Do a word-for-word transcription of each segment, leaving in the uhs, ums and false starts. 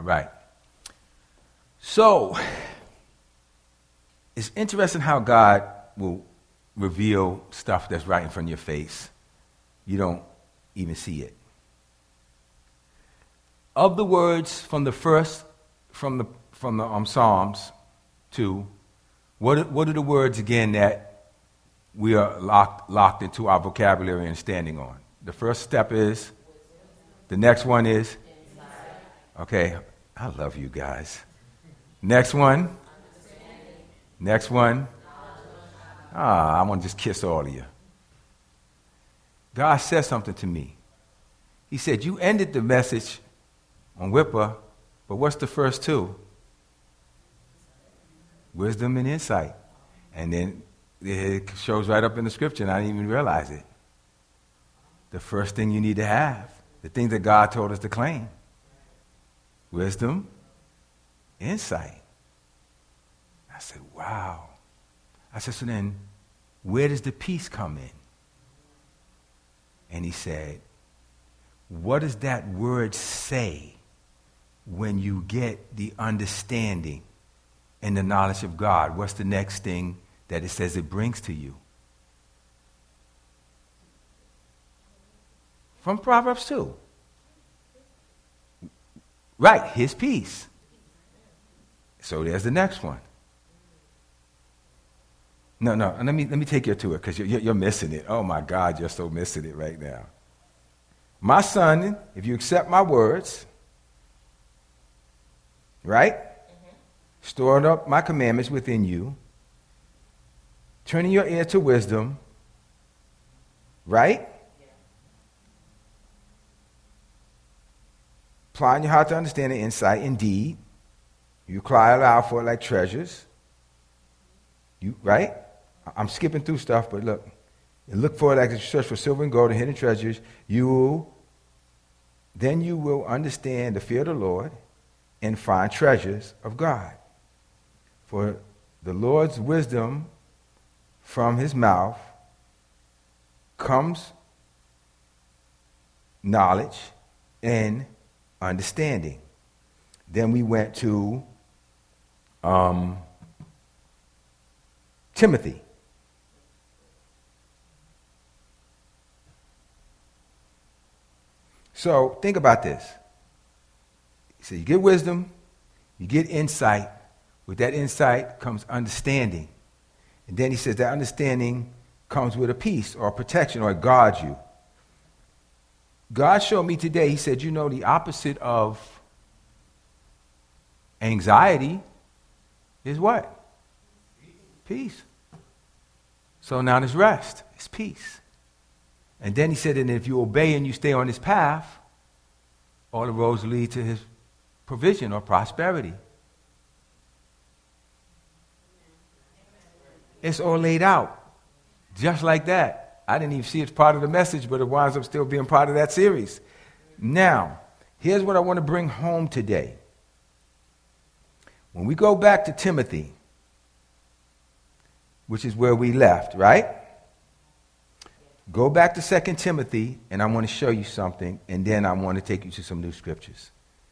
right. So, it's interesting how God will reveal stuff that's right in front of your face. You don't even see it. Of the words from the first, from the from the um, Psalms two, what are, what are the words again that we are locked locked into our vocabulary and standing on? The first step is. The next one is. Okay, I love you guys. Next one. Next one. Ah, I want to just kiss all of you. God said something to me. He said, you ended the message on Whipper, but what's the first two? Wisdom and insight. And then it shows right up in the scripture, and I didn't even realize it. The first thing you need to have, the thing that God told us to claim. Wisdom, insight. I said, wow. I said, so then, where does the peace come in? And he said, what does that word say when you get the understanding and the knowledge of God? What's the next thing that it says it brings to you? From Proverbs two. Right, his peace. So there's the next one. No, no, let me let me take you to it because you're, you're missing it. Oh my God, you're so missing it right now. My son, if you accept my words, right? Mm-hmm. Storing up my commandments within you, turning your ear to wisdom, right? Yeah. Applying your heart to understand and insight, indeed. You cry aloud for it like treasures. You right? I'm skipping through stuff, but look. And look for it like a search for silver and gold and hidden treasures. You then you will understand the fear of the Lord and find treasures of God. For the Lord's wisdom from his mouth comes knowledge and understanding. Then we went to um, Timothy. So think about this. So you get wisdom, you get insight. With that insight comes understanding. And then he says that understanding comes with a peace or a protection or it guards you. God showed me today, he said, you know, the opposite of anxiety is what? Peace. So now there's rest. It's peace. And then he said, and if you obey and you stay on his path, all the roads lead to his provision or prosperity. It's all laid out. Just like that. I didn't even see it as part of the message, but it winds up still being part of that series. Now, here's what I want to bring home today. When we go back to Timothy, which is where we left, right? Go back to Second Timothy, and I want to show you something, and then I want to take you to some new scriptures.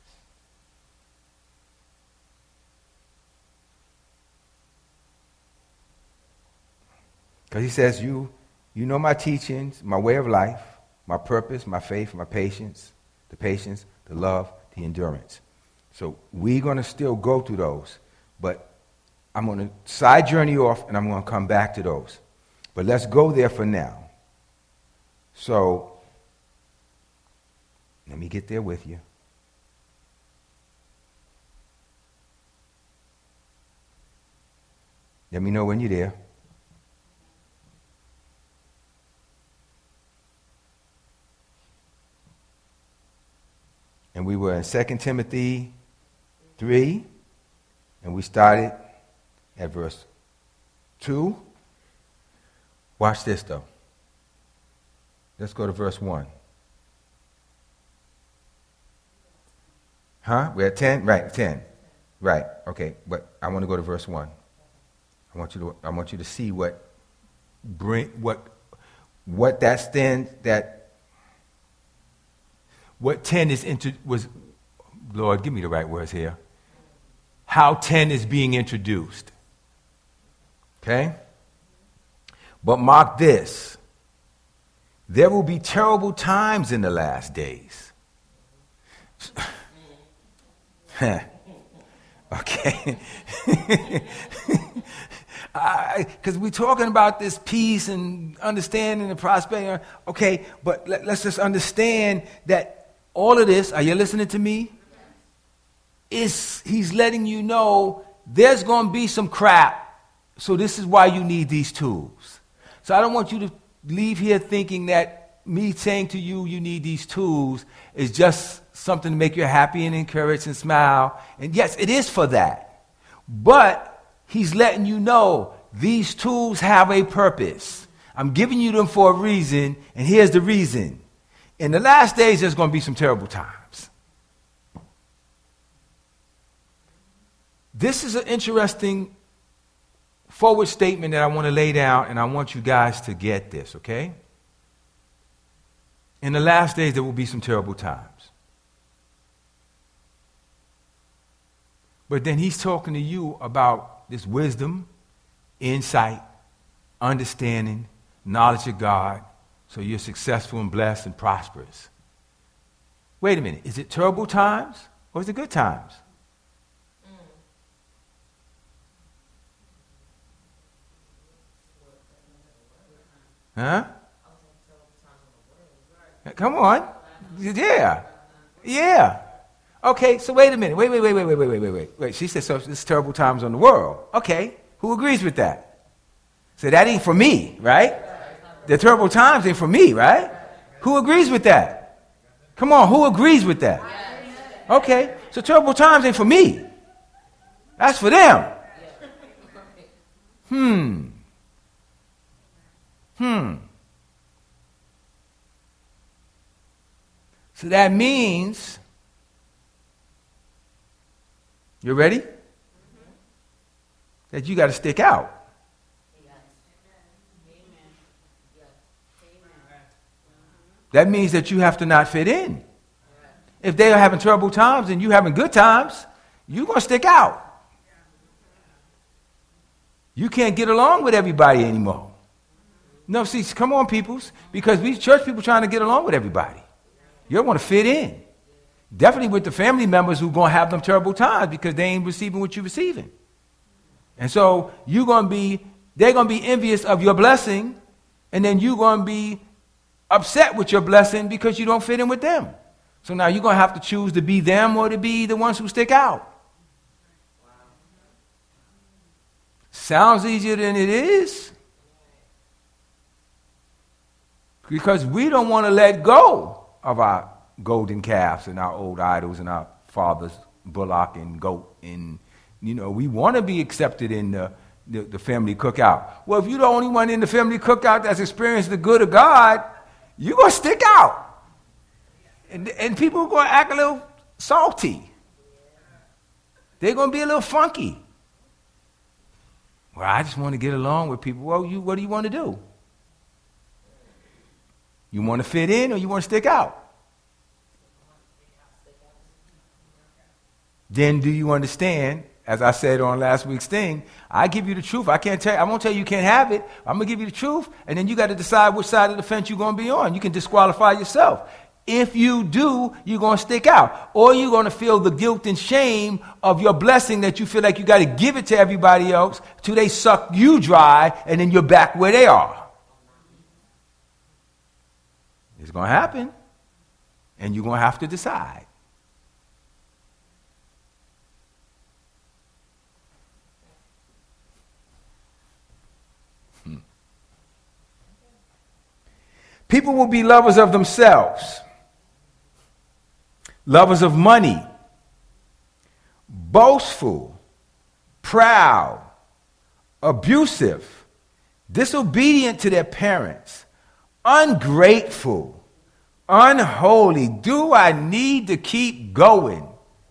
Because he says, you, you know my teachings, my way of life, my purpose, my faith, my patience, the patience, the love, the endurance. So we're going to still go through those, but I'm going to side journey off, and I'm going to come back to those. But let's go there for now. So, let me get there with you. Let me know when you're there. And we were in Second Timothy three, and we started at verse two. Watch this, though. Let's go to verse one. Huh? We're at ten? Right, ten. Right, okay. But I want to go to verse one. I want you to I want you to see what bring what what that stand that what ten is into was Lord, give me the right words here. How ten is being introduced. Okay? But mark this. There will be terrible times in the last days. Okay. Because we're talking about this peace and understanding and prosperity. Okay, but let, let's just understand that all of this, are you listening to me? Is he's letting you know there's going to be some crap. So this is why you need these tools. So I don't want you to leave here thinking that me saying to you, you need these tools is just something to make you happy and encourage and smile. And yes, it is for that. But he's letting you know these tools have a purpose. I'm giving you them for a reason, and here's the reason. In the last days, there's going to be some terrible times. This is an interesting forward statement that I want to lay down, and I want you guys to get this, okay? In the last days, there will be some terrible times. But then he's talking to you about this wisdom, insight, understanding, knowledge of God, so you're successful and blessed and prosperous. Wait a minute, is it terrible times or is it good times? Huh? Come on. Yeah. Yeah. Okay, so wait a minute. Wait, wait, wait, wait, wait, wait, wait, wait, wait. Wait, she said, so it's terrible times on the world. Okay, who agrees with that? So that ain't for me, right? The terrible times ain't for me, right? Who agrees with that? Come on, who agrees with that? Okay, so terrible times ain't for me. That's for them. Hmm. Hmm. So that means, you ready? Mm-hmm. That you got to stick out. Yes. Yes. That means that you have to not fit in. Yes. If they are having troubled times and you having good times, you're going to stick out. You can't get along with everybody anymore. No, see, come on, peoples, because we church people trying to get along with everybody. You don't want to fit in. Definitely with the family members who are going to have them terrible times because they ain't receiving what you're receiving. And so you're going to be, they're going to be envious of your blessing, and then you're going to be upset with your blessing because you don't fit in with them. So now you're going to have to choose to be them or to be the ones who stick out. Sounds easier than it is. Because we don't want to let go of our golden calves and our old idols and our father's bullock and goat. And, you know, we want to be accepted in the, the, the family cookout. Well, if you're the only one in the family cookout that's experienced the good of God, you're going to stick out. And, and people are going to act a little salty. They're going to be a little funky. Well, I just want to get along with people. Well, you, what do you want to do? You want to fit in or you want to stick out? Then do you understand, as I said on last week's thing, I give you the truth. I can't tell you, I won't tell you you can't have it. I'm going to give you the truth, and then you got to decide which side of the fence you're going to be on. You can disqualify yourself. If you do, you're going to stick out. Or you're going to feel the guilt and shame of your blessing that you feel like you got to give it to everybody else till they suck you dry, and then you're back where they are. It's going to happen, and you're going to have to decide. Hmm. People will be lovers of themselves, lovers of money, boastful, proud, abusive, disobedient to their parents, ungrateful, unholy. Do I need to keep going?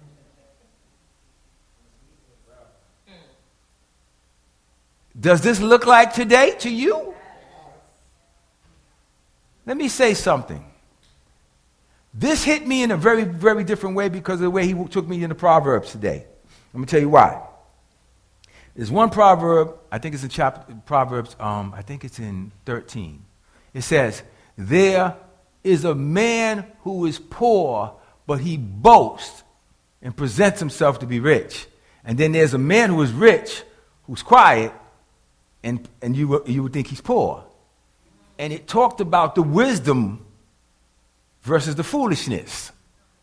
Does this look like today to you? Let me say something. This hit me in a very, very different way because of the way he took me into Proverbs today. Let me tell you why. There's one proverb, I think it's in chapter Proverbs, um, I think it's in thirteen. It says, there is a man who is poor, but he boasts and presents himself to be rich. And then there's a man who is rich, who's quiet, and, and you, you would think he's poor. And it talked about the wisdom versus the foolishness.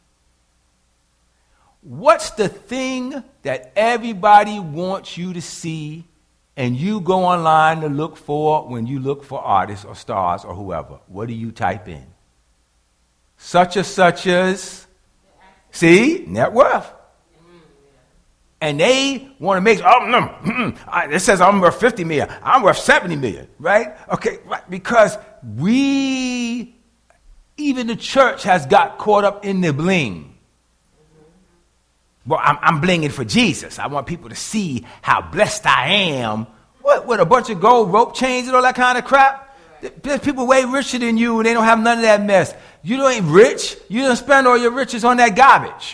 What's the thing that everybody wants you to see and you go online to look for when you look for artists or stars or whoever? What do you type in? Such as such as, see, net worth. And they want to make, oh, no, it says I'm worth fifty million. I'm worth seventy million, right? Okay, right, because we, even the church has got caught up in the bling. Well, I'm, I'm blinging for Jesus. I want people to see how blessed I am. What, with a bunch of gold rope chains and all that kind of crap? There's people way richer than you and they don't have none of that mess. You ain't rich. You don't spend all your riches on that garbage.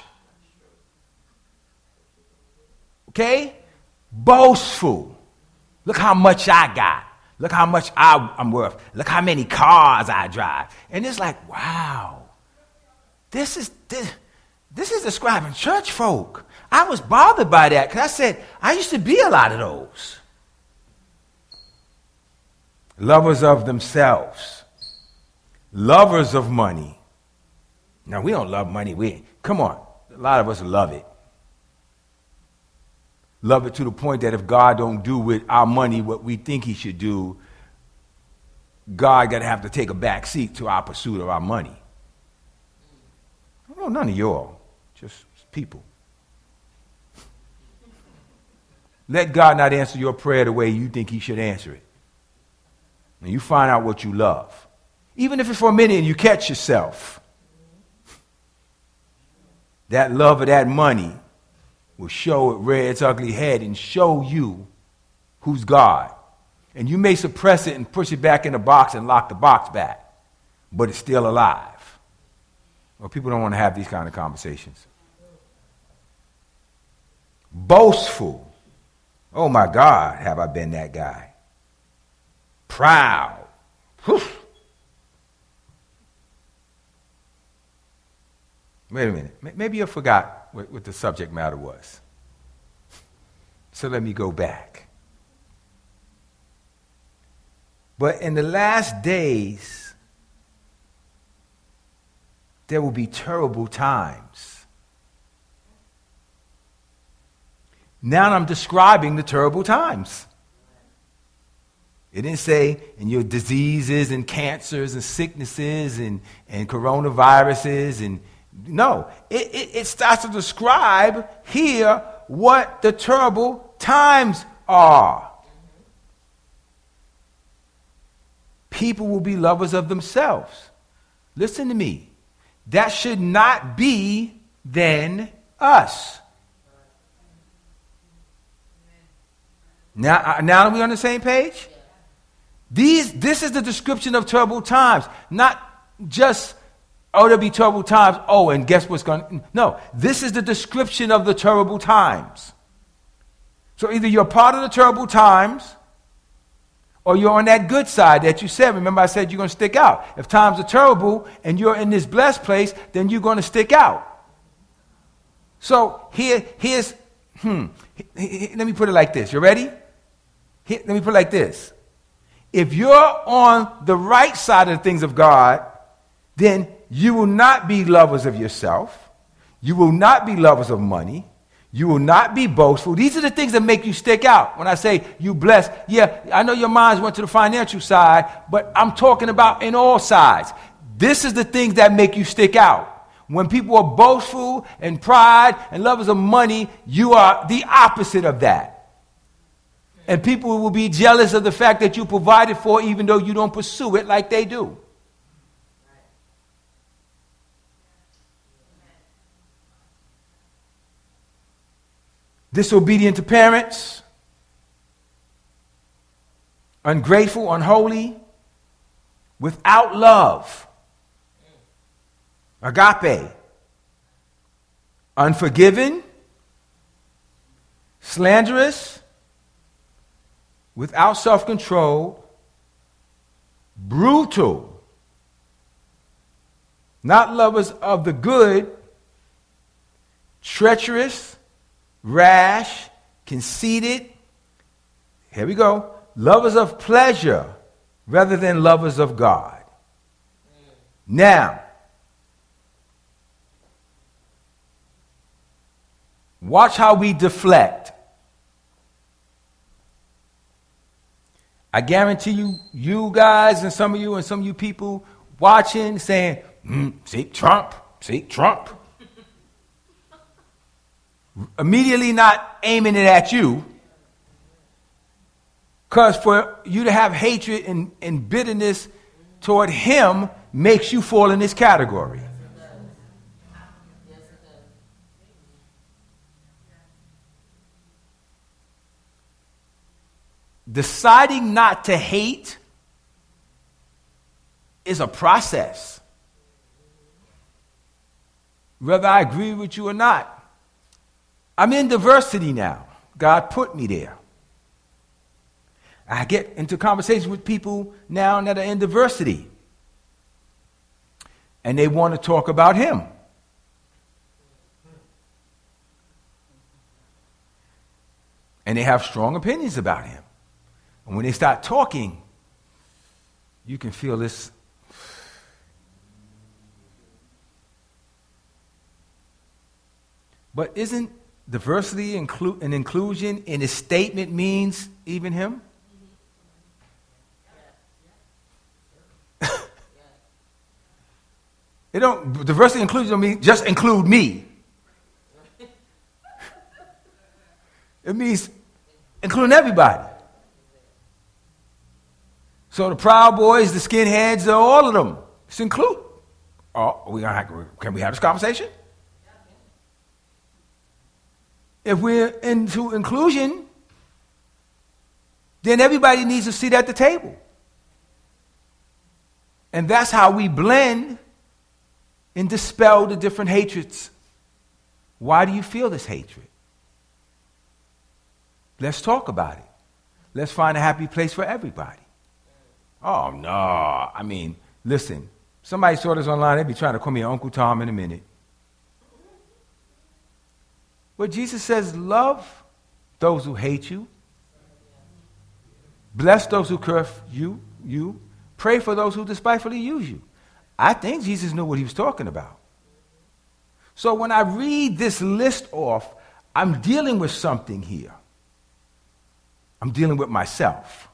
Okay? Boastful. Look how much I got. Look how much I, I'm worth. Look how many cars I drive. And it's like, wow. This is this, this is describing church folk. I was bothered by that because I said, I used to be a lot of those. Lovers of themselves. Lovers of money. Now, we don't love money. We Come on. A lot of us love it. Love it to the point that if God don't do with our money what we think he should do, God got to have to take a back seat to our pursuit of our money. No, none of y'all. Just people. Let God not answer your prayer the way you think he should answer it. And you find out what you love. Even if it's for a minute and you catch yourself. That love of that money will show it rear its ugly head and show you who's God. And you may suppress it and push it back in the box and lock the box back, but it's still alive. Well, people don't want to have these kind of conversations. Boastful. Oh my God, have I been that guy? Proud. Whew. Wait a minute. Maybe you forgot what, what the subject matter was. So let me go back. But in the last days, there will be terrible times. Now I'm describing the terrible times. It didn't say in your diseases and cancers and sicknesses and, and coronaviruses and no, it, it, it starts to describe here what the terrible times are. People will be lovers of themselves. Listen to me. That should not be then us. Now, now are we on the same page? These, this is the description of terrible times, not just oh, there'll be terrible times. Oh, and guess what's going to... No, this is the description of the terrible times. So either you're part of the terrible times or you're on that good side that you said. Remember I said you're going to stick out. If times are terrible and you're in this blessed place, then you're going to stick out. So here, here's... Hmm, let me put it like this. You ready? Here, let me put it like this. If you're on the right side of the things of God, then you will not be lovers of yourself. You will not be lovers of money. You will not be boastful. These are the things that make you stick out. When I say you blessed, yeah, I know your minds went to the financial side, but I'm talking about in all sides. This is the things that make you stick out. When people are boastful and pride and lovers of money, you are the opposite of that. And people will be jealous of the fact that you provided for even though you don't pursue it like they do. Disobedient to parents, ungrateful, unholy, without love. Agape. Unforgiving, slanderous, without self-control, brutal, not lovers of the good, treacherous, rash, conceited. Here we go. Lovers of pleasure rather than lovers of God. Now, watch how we deflect. I guarantee you, you guys and some of you and some of you people watching saying, mm, see, Trump, see, Trump. Immediately not aiming it at you. Because for you to have hatred and, and bitterness toward him makes you fall in this category. Deciding not to hate is a process. Whether I agree with you or not. I'm in diversity now. God put me there. I get into conversations with people now that are in diversity. And they want to talk about him. And they have strong opinions about him. And when they start talking, you can feel this. But isn't diversity inclu- and inclusion in his statement means even him? It don't diversity and inclusion don't mean just include me. It means including everybody. So the Proud Boys, the skinheads, all of them. It's include. Oh, we gonna have, can we have this conversation? If we're into inclusion, then everybody needs a seat at the table. And that's how we blend and dispel the different hatreds. Why do you feel this hatred? Let's talk about it. Let's find a happy place for everybody. Oh, no. I mean, listen, somebody saw this online, they'd be trying to call me Uncle Tom in a minute. But Jesus says, love those who hate you. Bless those who curse you, you. Pray for those who despitefully use you. I think Jesus knew what he was talking about. So when I read this list off, I'm dealing with something here. I'm dealing with myself.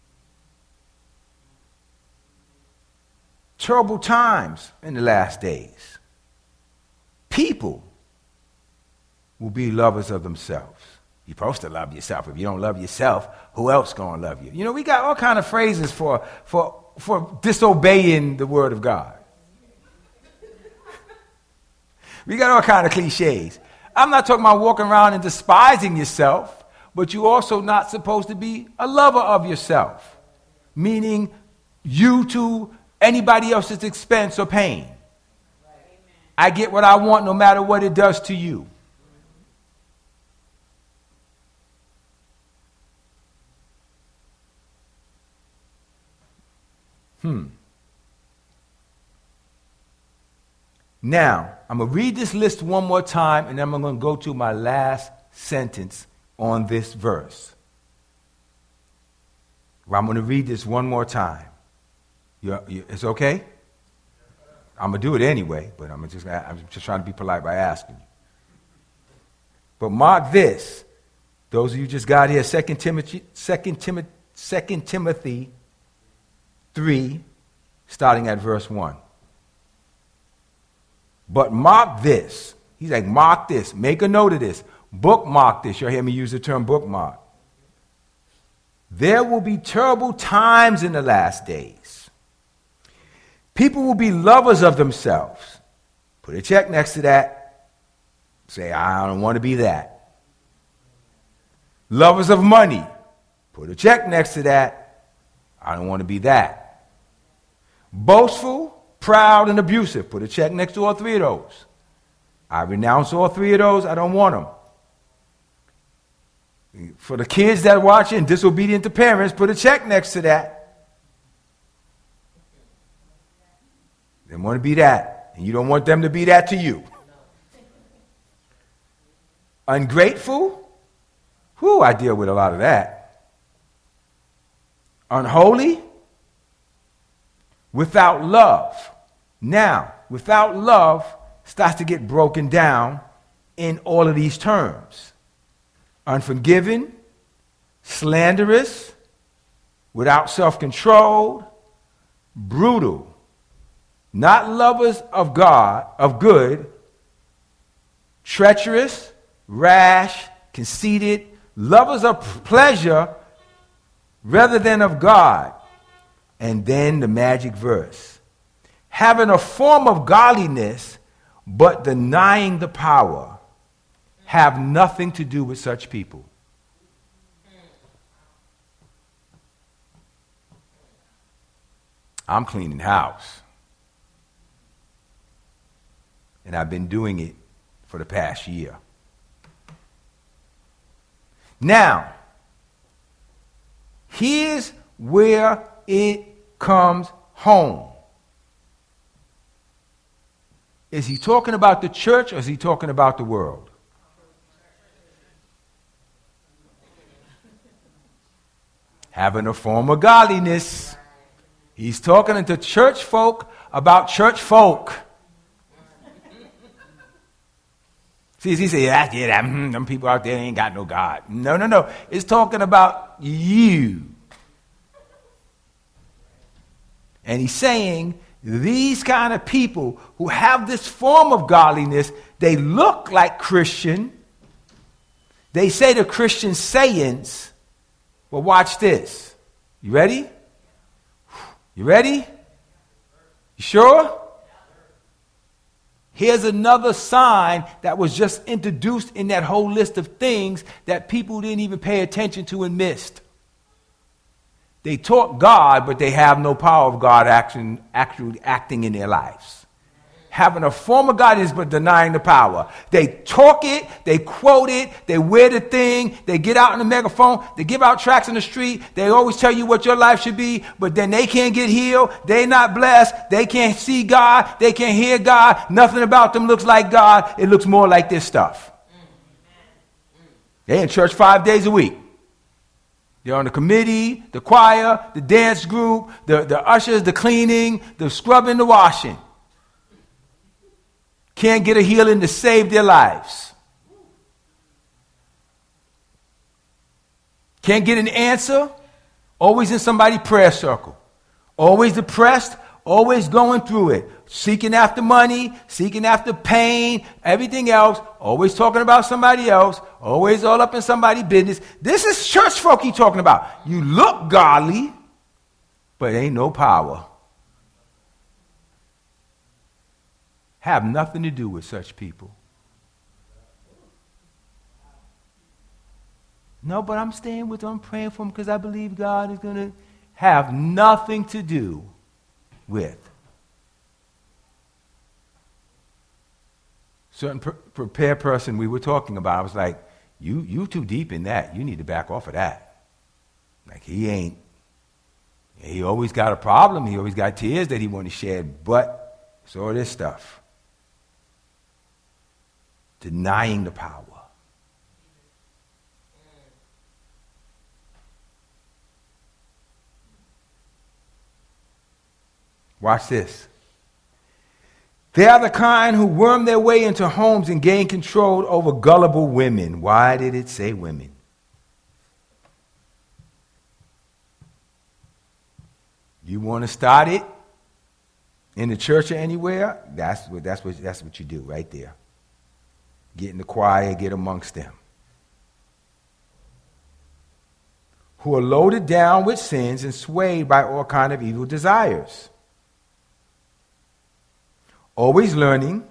Terrible times in the last days. People will be lovers of themselves. You're supposed to love yourself. If you don't love yourself, who else gonna love you? You know, we got all kind of phrases for, for, for disobeying the word of God. We got all kind of cliches. I'm not talking about walking around and despising yourself, but you're also not supposed to be a lover of yourself, meaning you to anybody else's expense or pain. I get what I want no matter what it does to you. Hmm. Now, I'm going to read this list one more time, and then I'm going to go to my last sentence on this verse. I'm going to read this one more time. You're, you, it's okay? I'm going to do it anyway, but I'm just, I'm just trying to be polite by asking you. But mark this. Those of you just got here, Second Timothy, Second Timothy, Second Timothy three, starting at verse one. But mark this. He's like, mark this. Make a note of this. Bookmark this. You'll hear me use the term bookmark. There will be terrible times in the last days. People will be lovers of themselves. Put a check next to that. Say, I don't want to be that. Lovers of money. Put a check next to that. I don't want to be that. Boastful, proud, and abusive. Put a check next to all three of those. I renounce all three of those. I don't want them. For the kids that are watching, disobedient to parents, put a check next to that. They want to be that, and you don't want them to be that to you. Ungrateful? Whew, I deal with a lot of that. Unholy? Without love. Now, without love starts to get broken down in all of these terms. Unforgiving, slanderous, without self-control, brutal, not lovers of God, of good, treacherous, rash, conceited, lovers of pleasure rather than of God. And then the magic verse. Having a form of godliness, but denying the power, have nothing to do with such people. I'm cleaning house. And I've been doing it for the past year. Now, here's where it comes home. Is he talking about the church or is he talking about the world? Having a form of godliness. He's talking to church folk about church folk. See, he say, yeah, yeah, that, mm, them people out there ain't got no God. No, no, no. It's talking about you. And he's saying these kind of people who have this form of godliness, they look like Christian. They say the Christian sayings. Well, watch this. You ready? You ready? You sure? Here's another sign that was just introduced in that whole list of things that people didn't even pay attention to and missed. They taught God, but they have no power of God action, actually acting in their lives. Having a form of godliness, but denying the power. They talk it, they quote it, they wear the thing, they get out in the megaphone, they give out tracts in the street, they always tell you what your life should be, but then they can't get healed, they're not blessed, they can't see God, they can't hear God, nothing about them looks like God, it looks more like this stuff. They're in church five days a week. They're on the committee, the choir, the dance group, the, the ushers, the cleaning, the scrubbing, the washing. Can't get a healing to save their lives. Can't get an answer. Always in somebody's prayer circle. Always depressed. Always going through it. Seeking after money. Seeking after pain. Everything else. Always talking about somebody else. Always all up in somebody's business. This is church folk he's talking about. You look godly, but ain't no power. Have nothing to do with such people. No, but I'm staying with them, I'm praying for them because I believe God is going to have nothing to do with. Certain pre- prepared person we were talking about, I was like, you you too deep in that. You need to back off of that. Like he ain't, he always got a problem. He always got tears that he want to shed, but it's all this stuff. Denying the power. Watch this. They are the kind who worm their way into homes and gain control over gullible women. Why did it say women? You want to start it in the church or anywhere? That's what that's what that's what you do right there. Get in the choir, get amongst them. Who are loaded down with sins and swayed by all kind of evil desires. Always learning.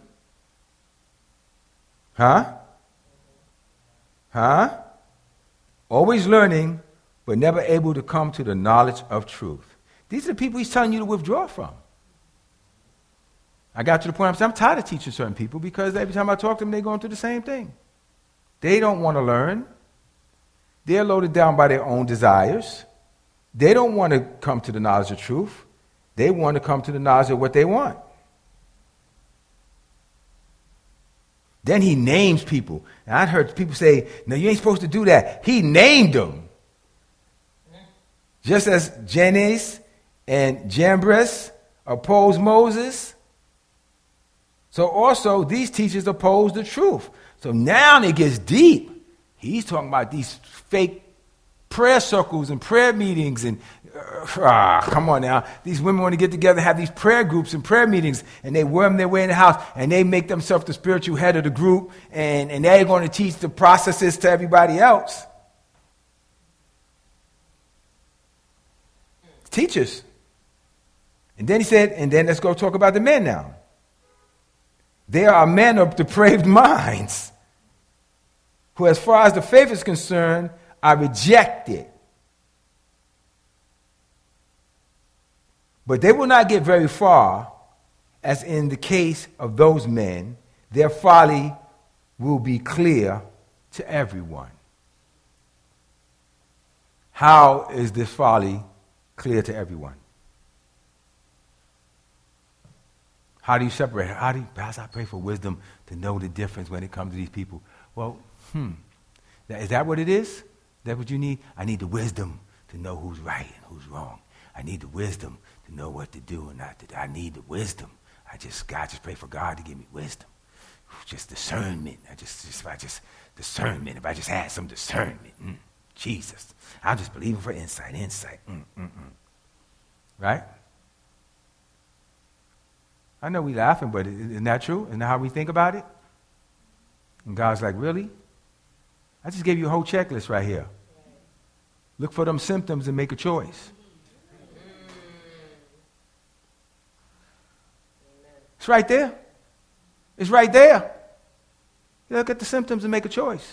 Huh? Huh? Always learning, but never able to come to the knowledge of truth. These are the people he's telling you to withdraw from. I got to the point, I'm, saying, I'm tired of teaching certain people because every time I talk to them, they're going through the same thing. They don't want to learn. They're loaded down by their own desires. They don't want to come to the knowledge of truth. They want to come to the knowledge of what they want. Then he names people. And I heard people say, no, you ain't supposed to do that. He named them. Just as Jannes and Jambres opposed Moses, so also these teachers oppose the truth. So now it gets deep. He's talking about these fake prayer circles and prayer meetings and uh, ah, come on now. These women want to get together and have these prayer groups and prayer meetings, and they worm their way in the house, and they make themselves the spiritual head of the group, and, and they're going to teach the processes to everybody else. Teachers. And then he said, and then let's go talk about the men now. There are men of depraved minds who, as far as the faith is concerned, are rejected. But they will not get very far, as in the case of those men. Their folly will be clear to everyone. How is this folly clear to everyone? How do you separate it? How do you, Pastor, I pray for wisdom to know the difference when it comes to these people. Well, hmm, is that what it is? Is that what you need? I need the wisdom to know who's right and who's wrong. I need the wisdom to know what to do and not to do. I need the wisdom. I just, God, just pray for God to give me wisdom. Just discernment. I just, just, if I just, discernment. If I just had some discernment. Mm, Jesus. I'm just believing for insight, insight. Mm, mm, mm. Right? I know we laughing, but isn't that true? Isn't that how we think about it? And God's like, really? I just gave you a whole checklist right here. Look for them symptoms and make a choice. It's right there. It's right there. Look at the symptoms and make a choice.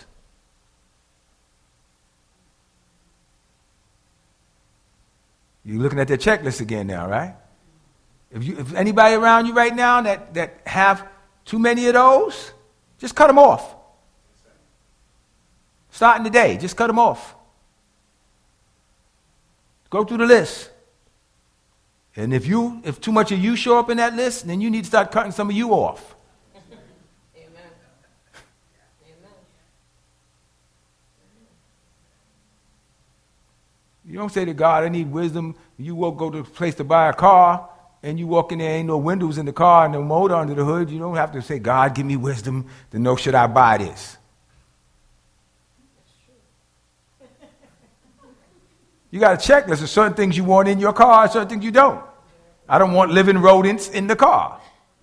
You're looking at that checklist again now, right? If, you, if anybody around you right now that, that have too many of those, just cut them off. Starting today, just cut them off. Go through the list. And if you, if too much of you show up in that list, then you need to start cutting some of you off. Amen. Amen. You don't say to God, I need wisdom. You won't go to a place to buy a car, and you walk in there, ain't no windows in the car, and no motor under the hood. You don't have to say, God, give me wisdom to know should I buy this. You got a checklist of certain things you want in your car and certain things you don't. I don't want living rodents in the car.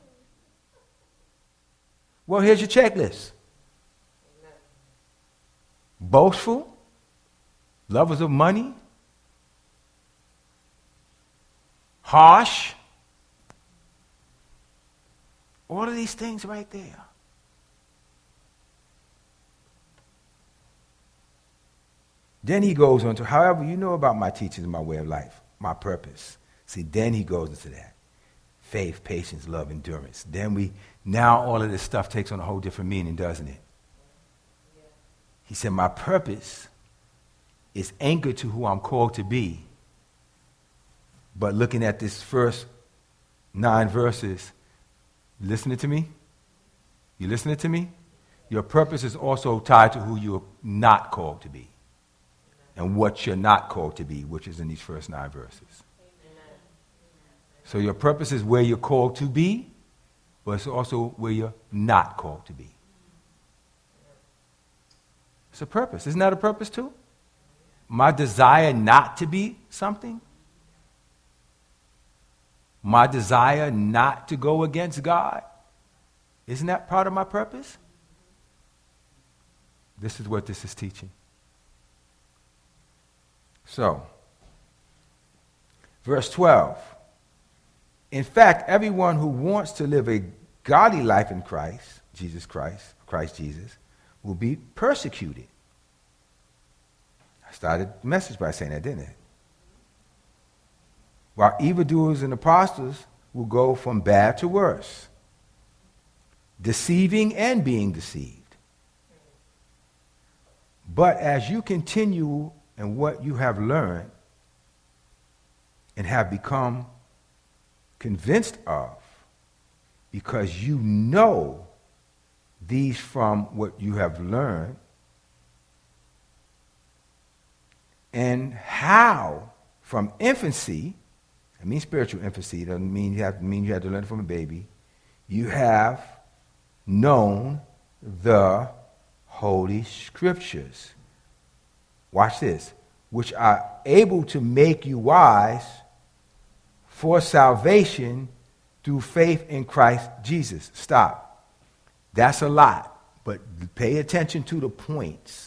Well, here's your checklist. Amen. Boastful, lovers of money, harsh. All of these things right there. Then he goes on to, however, you know about my teachings, my way of life, my purpose. See, then he goes into that. Faith, patience, love, endurance. Then we, now all of this stuff takes on a whole different meaning, doesn't it? Yeah. He said, my purpose is anchored to who I'm called to be. But looking at this first nine verses, listening to me? You listening to me? Your purpose is also tied to who you're not called to be. And what you're not called to be, which is in these first nine verses. Amen. So your purpose is where you're called to be, but it's also where you're not called to be. It's a purpose. Isn't that a purpose too? My desire not to be something. My desire not to go against God. Isn't that part of my purpose? This is what this is teaching. So, verse twelve. In fact, everyone who wants to live a godly life in Christ, Jesus Christ, Christ Jesus, will be persecuted. I started the message by saying that, didn't I? While evildoers and apostles will go from bad to worse, deceiving and being deceived. But as you continue in what you have learned and have become convinced of, because you know these from what you have learned, and how from infancy, I mean spiritual infancy, it doesn't mean you have mean you have to learn it from a baby, you have known the Holy Scriptures. Watch this, which are able to make you wise for salvation through faith in Christ Jesus. Stop. That's a lot, but pay attention to the points.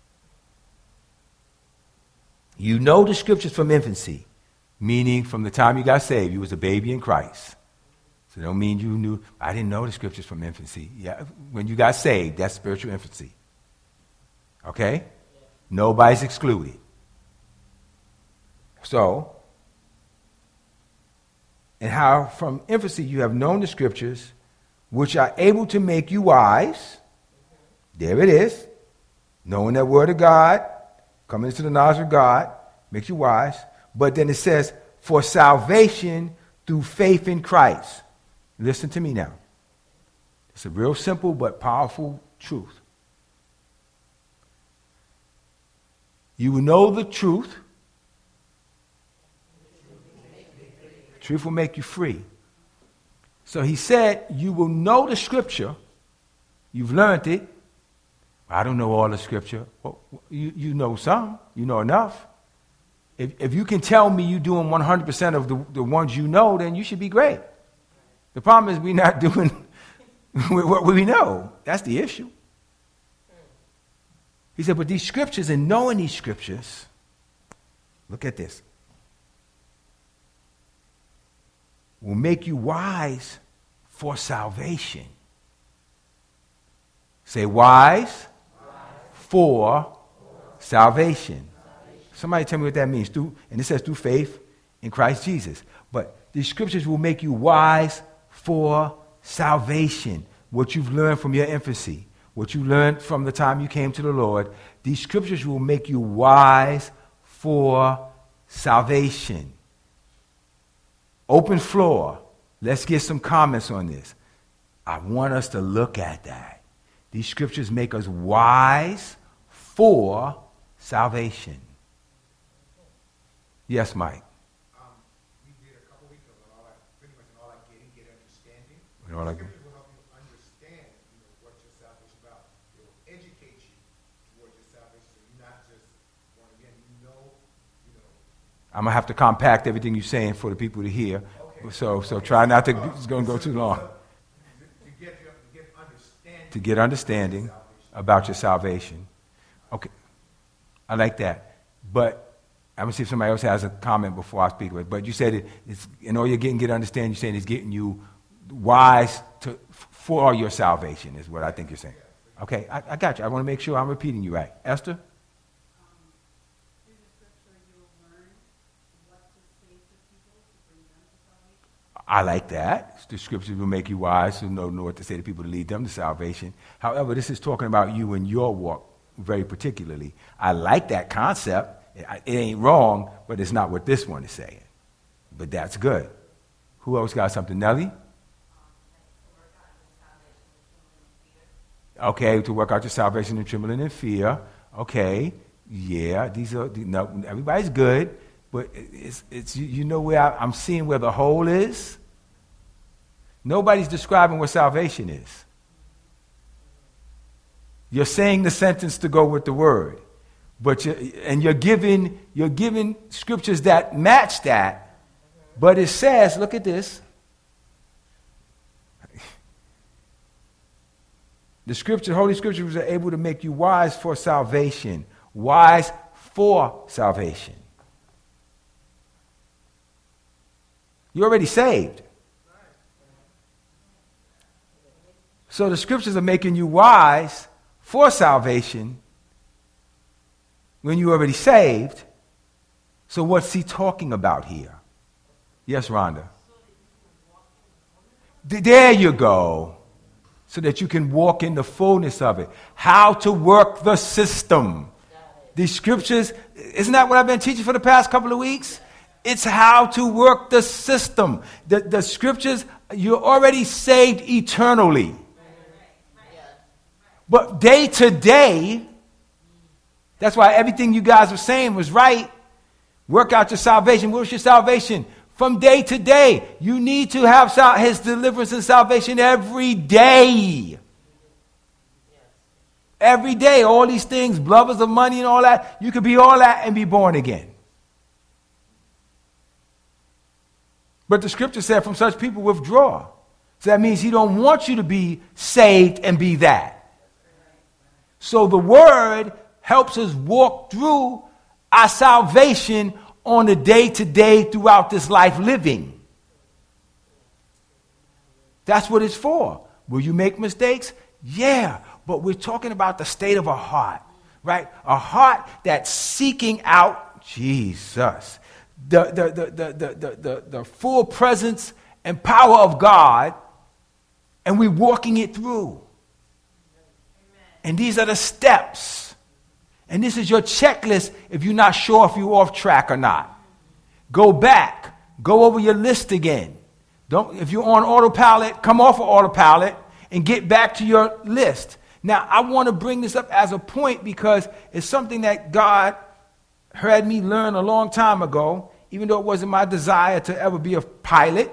You know the Scriptures from infancy, meaning from the time you got saved, you was a baby in Christ. So don't mean you knew, I didn't know the Scriptures from infancy. Yeah, when you got saved, that's spiritual infancy. Okay? Nobody's excluded. So, and how from infancy you have known the Scriptures, which are able to make you wise. There it is. Knowing that word of God, coming into the knowledge of God, makes you wise. But then it says, for salvation through faith in Christ. Listen to me now. It's a real simple but powerful truth. You will know the truth. The truth will make you free. So he said, you will know the Scripture. You've learned it. I don't know all the Scripture. Well, you, you know some. You know enough. If, if you can tell me you're doing one hundred percent of the, the ones you know, then you should be great. The problem is we're not doing what we know. That's the issue. He said, but these Scriptures, and knowing these Scriptures, look at this, will make you wise for salvation. Say wise, wise. For, for salvation. salvation. Somebody tell me what that means. Through, and it says through faith in Christ Jesus. But these Scriptures will make you wise for salvation. What you've learned from your infancy, what you learned from the time you came to the Lord, these Scriptures will make you wise for salvation. Open floor. Let's get some comments on this. I want us to look at that. These Scriptures make us wise for salvation. Yes, Mike. Um, we did a couple weeks ago, all that, pretty much all that getting, get understanding. All that Scriptures will help you understand, you know, what your salvation is about. It will educate you towards your salvation, so you're not just born again. You know, you know. I'm gonna have to compact everything you're saying for the people to hear. Okay. So, so okay. try not to. It's gonna go too long. To get your, to get understanding. To get understanding about your salvation. Okay, I like that. But I'm going to see if somebody else has a comment before I speak with it. But you said it, it's, in all you're getting, get understanding, you're saying it's getting you wise to, for your salvation is what I think you're saying. Okay, I, I got you. I want to make sure I'm repeating you right. Esther? Um, through the Scripture, you will learn what to say to people to bring them to salvation. I like that. The Scriptures will make you wise to know, know what to say to people to lead them to salvation. However, this is talking about you and your walk very particularly. I like that concept. It ain't wrong, but it's not what this one is saying. But that's good. Who else got something? Nellie? Okay, to work out your salvation in trembling and fear. Okay, yeah, these are, no, everybody's good, but it's, it's you, you know where I, I'm seeing where the hole is? Nobody's describing what salvation is. You're saying the sentence to go with the word. But you're, and you're giving you're giving scriptures that match that, but it says, look at this. The scripture, Holy Scriptures are able to make you wise for salvation. Wise for salvation. You're already saved. So the Scriptures are making you wise for salvation when you're already saved. So what's he talking about here? Yes, Rhonda. So that you can walk th- there you go. So that you can walk in the fullness of it. How to work the system. These scriptures, isn't that what I've been teaching for the past couple of weeks? It's how to work the system. The, the scriptures, you're already saved eternally. But day to day, that's why everything you guys were saying was right. Work out your salvation. What's your salvation? From day to day. You need to have sal- his deliverance and salvation every day. Every day, all these things, lovers of money and all that, you could be all that and be born again. But the scripture said from such people withdraw. So that means he don't want you to be saved and be that. So the word helps us walk through our salvation on a day-to-day throughout this life living. That's what it's for. Will you make mistakes? Yeah, but we're talking about the state of a heart, right? A heart that's seeking out Jesus. The, the, the, the, the, the, the, the full presence and power of God, and we're walking it through. And these are the steps. And this is your checklist if you're not sure if you're off track or not. Go back. Go over your list again. Don't, if you're on autopilot, come off of autopilot and get back to your list. Now, I want to bring this up as a point because it's something that God had me learn a long time ago, even though it wasn't my desire to ever be a pilot.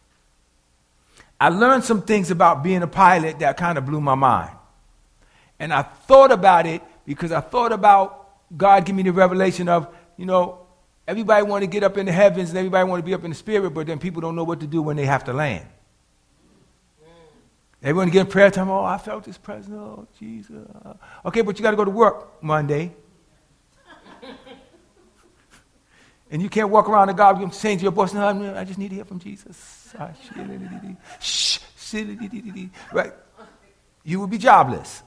I learned some things about being a pilot that kind of blew my mind. And I thought about it because I thought about God giving me the revelation of, you know, everybody want to get up in the heavens and everybody want to be up in the spirit, but then people don't know what to do when they have to land. Everyone get in prayer time, oh, I felt this presence, oh, Jesus. Okay, but you got to go to work Monday. And you can't walk around to God saying to your boss, no, I just need to hear from Jesus. Shh. Right? You will be jobless.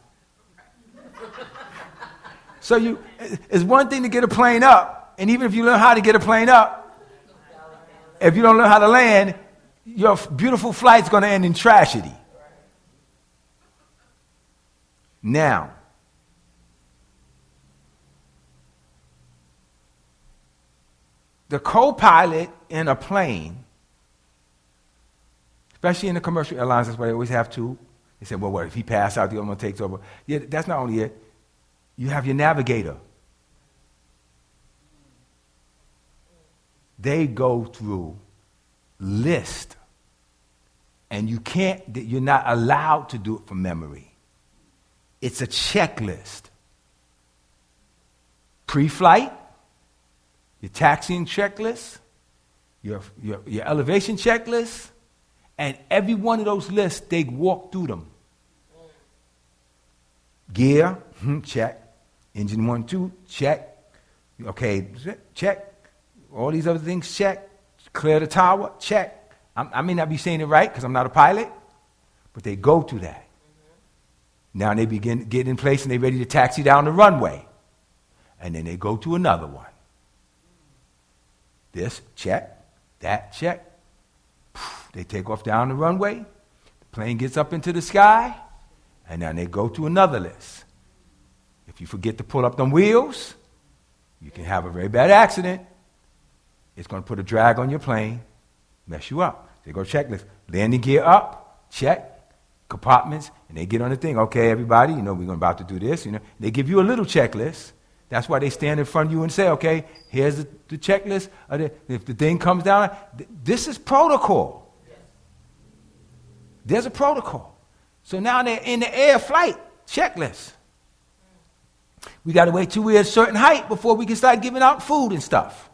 So you, it's one thing to get a plane up, and even if you learn how to get a plane up, if you don't learn how to land, your beautiful flight's going to end in tragedy. Now, the co-pilot in a plane, especially in the commercial airlines, that's why they always have two. They say, well, what, if he passes out, the other one takes over. Yeah, that's not only it. You have your navigator. They go through list. And you can't, you're not allowed to do it from memory. It's a checklist. Pre-flight, your taxiing checklist, your, your, your elevation checklist, and every one of those lists, they walk through them. Gear, check. Engine one, two, check. Okay, check. All these other things, check. Clear the tower, check. I'm, I may not be saying it right because I'm not a pilot, but they go through that. Mm-hmm. Now they begin getting in place and they're ready to taxi down the runway. And then they go to another one. This, check. That, check. They take off down the runway. The plane gets up into the sky. And then they go to another list. If you forget to pull up them wheels, you can have a very bad accident. It's going to put a drag on your plane, mess you up. They go checklist. Landing gear up, check. Compartments, and they get on the thing. Okay, everybody, you know, we're about to do this. You know, they give you a little checklist. That's why they stand in front of you and say, okay, here's the, the checklist. If the thing comes down, th- this is protocol. There's a protocol. So now they're in the air flight checklist. We got to wait till we're at a certain height before we can start giving out food and stuff.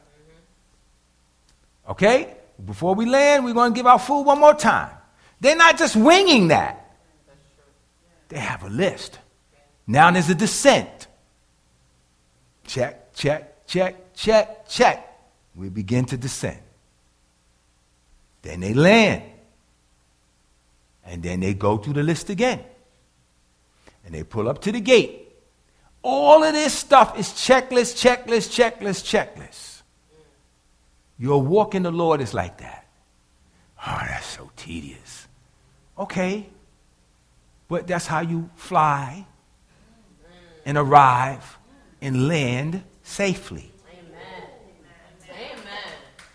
Okay? Before we land, we're going to give out food one more time. They're not just winging that. They have a list. Now there's a descent. Check, check, check, check, check. We begin to descend. Then they land. And then they go through the list again. And they pull up to the gate. All of this stuff is checklist, checklist, checklist, checklist. Your walk in the Lord is like that. Oh, that's so tedious. Okay. But that's how you fly and arrive and land safely. Amen. Amen.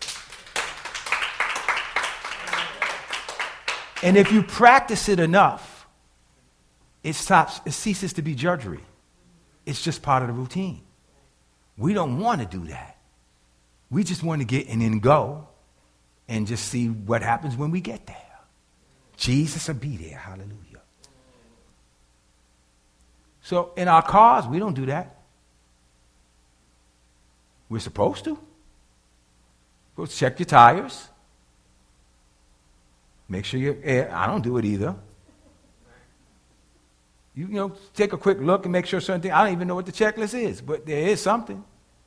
And if you practice it enough, it stops, it ceases to be drudgery. It's just part of the routine. We don't want to do that. We just want to get in and go and just see what happens when we get there. Jesus will be there. Hallelujah. So in our cars, we don't do that. We're supposed to. Go check your tires. Make sure your air. I don't do it either. You, you know, take a quick look and make sure certain things. I don't even know what the checklist is, but there is something.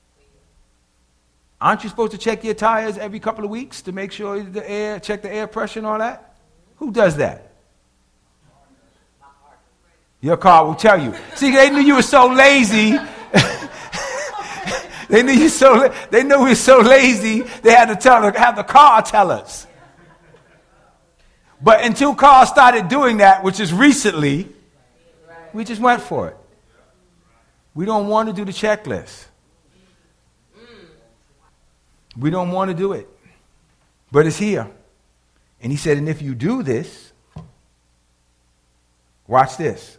Aren't you supposed to check your tires every couple of weeks to make sure the air, check the air pressure and all that? Who does that? Your car will tell you. See, they knew you were so lazy. they knew you so. They knew we were so lazy. They had to tell, have the car tell us. But until cars started doing that, which is recently, we just went for it. We don't want to do the checklist. We don't want to do it. But it's here. And he said, and if you do this, watch this.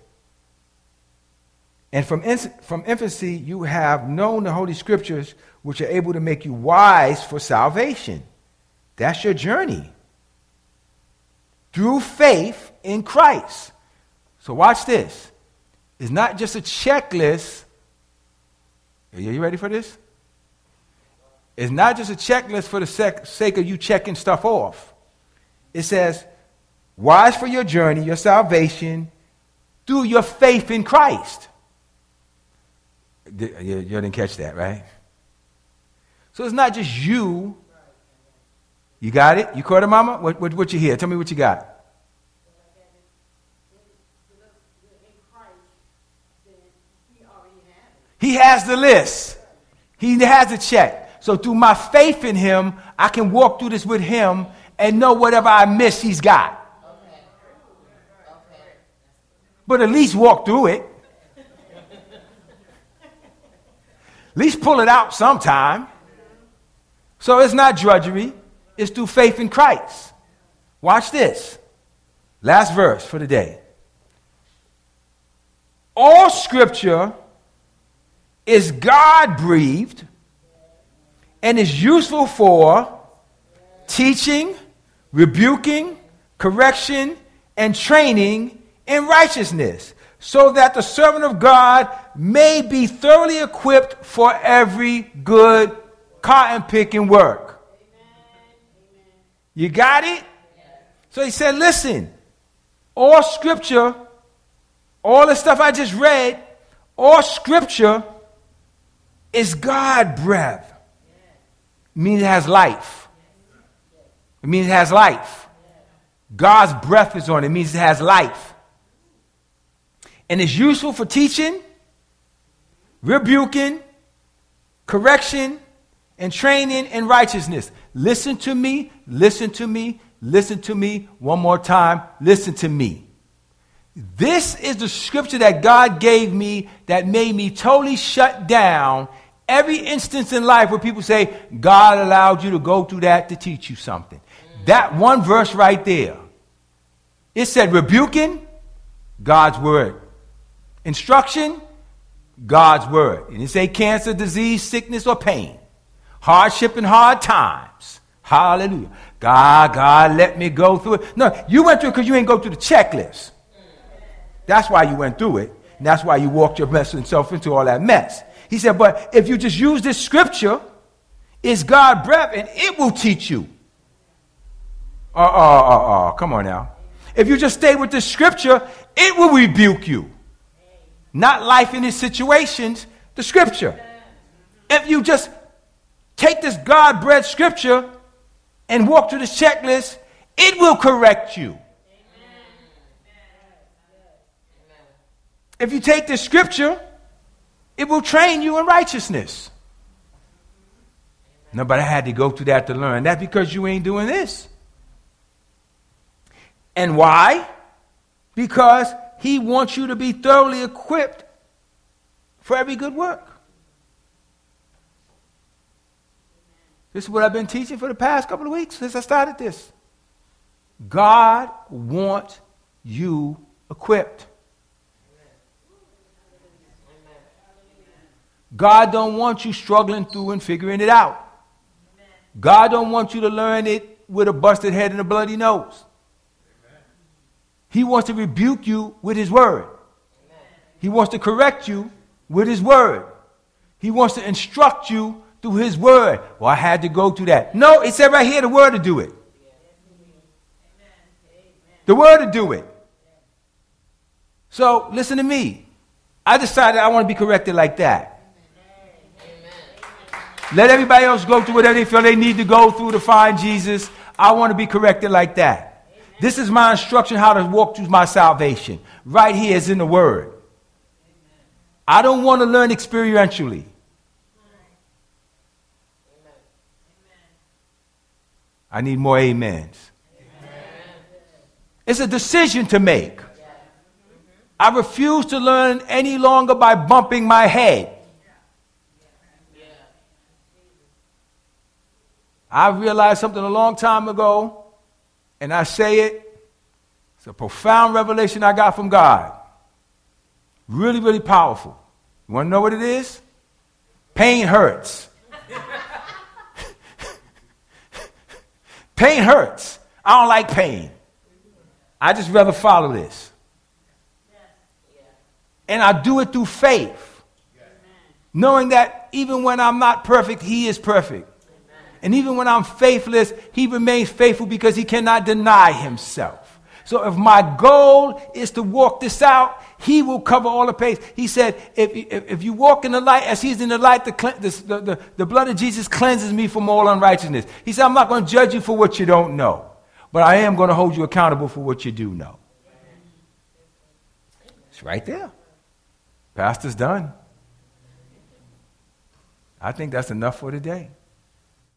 And from, from infancy, you have known the Holy Scriptures, which are able to make you wise for salvation. That's your journey. Through faith in Christ. So watch this. It's not just a checklist. Are you ready for this? It's not just a checklist for the sec- sake of you checking stuff off. It says, wise for your journey, your salvation, through your faith in Christ. You, you didn't catch that, right? So it's not just you. You got it? You caught it, Mama? What, what, what you hear? Tell me what you got. He has the list. He has the check. So through my faith in him, I can walk through this with him and know whatever I miss, he's got. Okay. Okay. But at least walk through it. At least pull it out sometime. So it's not drudgery. It's through faith in Christ. Watch this. Last verse for the day. All scripture is God-breathed and is useful for teaching, rebuking, correction, and training in righteousness, so that the servant of God may be thoroughly equipped for every good cotton-picking work. You got it? So he said, listen, all scripture, all the stuff I just read, all scripture is God breath. It means it has life. It means it has life. God's breath is on it. It means it has life. And it's useful for teaching, rebuking, correction, and training in righteousness. Listen to me, listen to me, listen to me one more time. Listen to me. This is the scripture that God gave me that made me totally shut down every instance in life where people say, God allowed you to go through that to teach you something. That one verse right there. It said rebuking, God's word. Instruction, God's word. And it say cancer, disease, sickness, or pain. Hardship and hard times. Hallelujah. God, God, let me go through it. No, you went through it because you ain't go through the checklist. That's why you went through it. And that's why you walked yourself into all that mess. He said, but if you just use this scripture, it's God breath and it will teach you. Oh, oh, oh, oh, come on now. If you just stay with the scripture, it will rebuke you. Not life in its situations, the scripture. If you just take this God-breathed scripture and walk through this checklist, it will correct you. If you take this scripture, it will train you in righteousness. No, but I had to go through that to learn. That's because you ain't doing this. And why? Because he wants you to be thoroughly equipped for every good work. This is what I've been teaching for the past couple of weeks since I started this. God wants you equipped. God don't want you struggling through and figuring it out. God don't want you to learn it with a busted head and a bloody nose. He wants to rebuke you with his word. He wants to correct you with his word. He wants to instruct you through his word. Well, I had to go through that. No, it said right here the word to do it. The word to do it. So listen to me. I decided I want to be corrected like that. Let everybody else go through whatever they feel they need to go through to find Jesus. I want to be corrected like that. Amen. This is my instruction how to walk through my salvation. Right here is in the Word. Amen. I don't want to learn experientially. Amen. I need more amens. Amen. It's a decision to make. I refuse to learn any longer by bumping my head. I realized something a long time ago, and I say it. It's a profound revelation I got from God. Really, really powerful. You want to know what it is? Pain hurts. Pain hurts. I don't like pain. I just rather follow this. And I do it through faith. Knowing that even when I'm not perfect, he is perfect. And even when I'm faithless, he remains faithful because he cannot deny himself. So if my goal is to walk this out, he will cover all the pace. He said, if, if, if you walk in the light as he's in the light, the, the, the, the blood of Jesus cleanses me from all unrighteousness. He said, I'm not going to judge you for what you don't know, but I am going to hold you accountable for what you do know. It's right there. Pastor's done. I think that's enough for today.